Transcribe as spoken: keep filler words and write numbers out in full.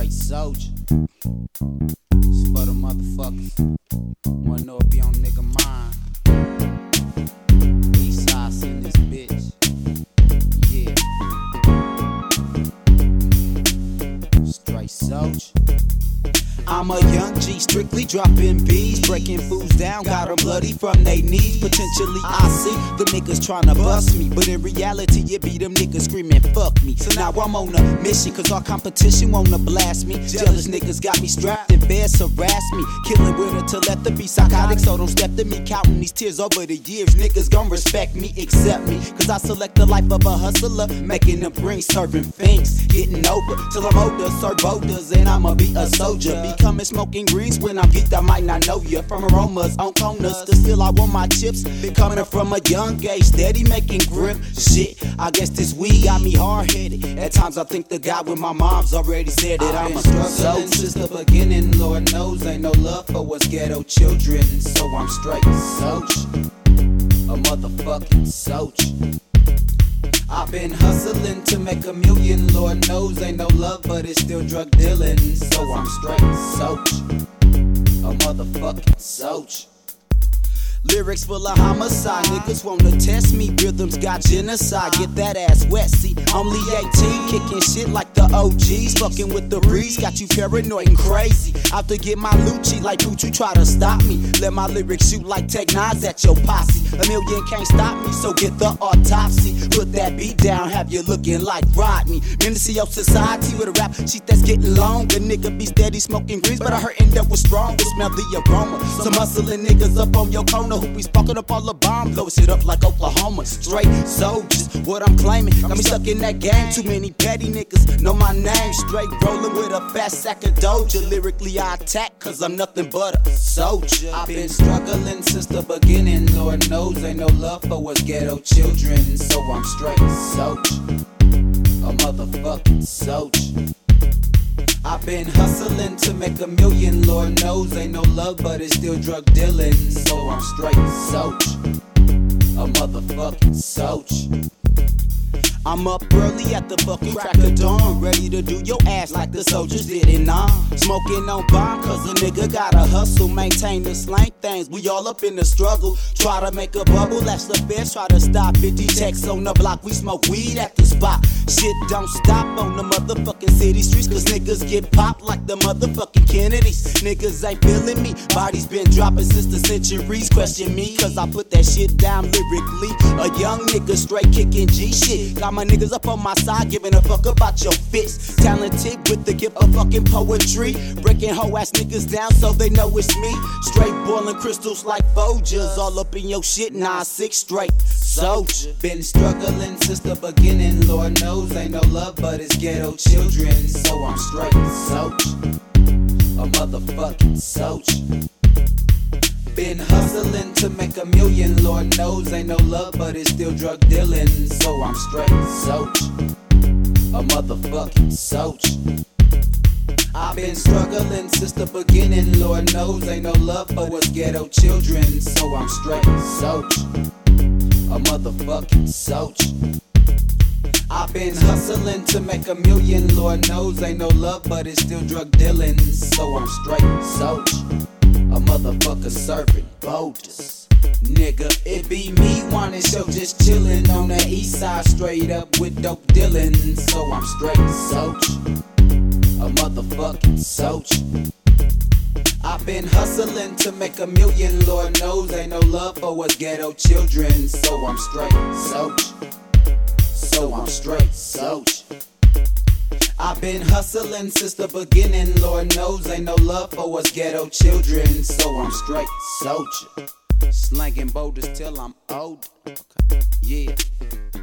Straight soldier. It's for the motherfuckers. Wanna know it be on nigga mind. East side in this bitch. Yeah. Straight soldier. I'm a young G, strictly dropping B's, breaking fools down, got 'em bloody from they knees. Potentially I see the niggas tryna bust me, but in reality it be them niggas screaming fuck me. So now I'm on a mission, cause our competition wanna blast me. Jealous niggas got me strapped and feds harass me, killing with a telepathy, psychotic, so don't step to me. Counting these tears over the years, niggas gon' respect me, accept me, cause I select the life of a hustler, making them rings, serving things, getting over till I'm older, serve voters, and I'ma be a soldier. Becoming smoking greens when I'm geeked, I might not know ya from aromas on corners. Cause still I want my chips. Been coming from a young age, steady making grip shit. I guess this weed got me hard headed. At times I think the guy with my mom's already said that I'm a struggling since the beginning. Lord knows ain't no love for us ghetto children. So I'm straight soldier, a motherfucking soldier. I've been hustling to make a million, Lord knows ain't no love, but it's still drug dealing. So I'm straight soldier, a motherfucking soldier. Lyrics full of homicide, niggas wanna test me. Rhythms got genocide, get that ass wet. See, only eighteen, kicking shit like the O Gs. Fucking with the breeze, got you paranoid and crazy. Out to get my Lucci like Gucci, try to stop me. Let my lyrics shoot like Tech Nines at your posse. A million can't stop me, so get the autopsy. Put that beat down, have you looking like Rodney. Menace your society with a rap sheet that's getting long. A nigga be steady smoking greens, but I heard end up with strong. Smell the aroma. Some hustling niggas up on your corner who be sparking up all the bomb, blow shit up like Oklahoma. Straight soldiers, what I'm claiming. Got me stuck in that game, too many petty niggas know my name. Straight rolling with a fat sack of doja. Lyrically I attack, cause I'm nothing but a soldier. I've been struggling since the beginning. Lord knows ain't no love for us ghetto children. So I'm straight soldier, a motherfucking soldier. I've been hustling to make a million, Lord knows ain't no love, but it's still drug dealing. So I'm straight soldier, a motherfucking soldier. I'm up early at the fucking crack of dawn, ready to do your ass like the soldiers did in Nam. Smoking on bomb, cause a nigga gotta hustle, maintain the slang things. We all up in the struggle, try to make a bubble, that's the best, try to stop fifty techs on the block. We smoke weed at the spot. Shit don't stop on the motherfucking city streets, cause niggas get popped like the motherfucking Kennedys. Niggas ain't feeling me, bodies been dropping since the centuries. Question me, cause I put that shit down lyrically. A young nigga straight kicking G shit. Got my niggas up on my side, giving a fuck about your fits. Talented with the gift of fucking poetry, breaking hoe ass niggas down so they know it's me. Straight boiling crystals like Folgers, all up in your shit, nah, six straight soldier. Been struggling since the beginning, Lord knows ain't no love, but it's ghetto children. So I'm straight soldier, a motherfucking soldier. Been hustling to make a million, Lord knows ain't no love, but it's still drug dealing. So I'm straight soldier, a motherfucking soldier. I've been struggling since the beginning, Lord knows ain't no love for us ghetto children. So I'm straight soldier, a motherfucking soldier. I've been hustling to make a million, Lord knows ain't no love, but it's still drug dealing. So I'm straight soldier, a motherfucker serving boulders. Nigga, it be me wanting show, just chillin' on the east side, straight up with dope dealin'. So I'm straight soldier, a motherfucking soldier. I've been hustling to make a million, Lord knows ain't no love for us ghetto children. So I'm straight soldier, so I'm straight soldier. I've been hustling since the beginning, Lord knows ain't no love for us ghetto children. So I'm straight soldier, slanging boulders till I'm old. Okay. Yeah.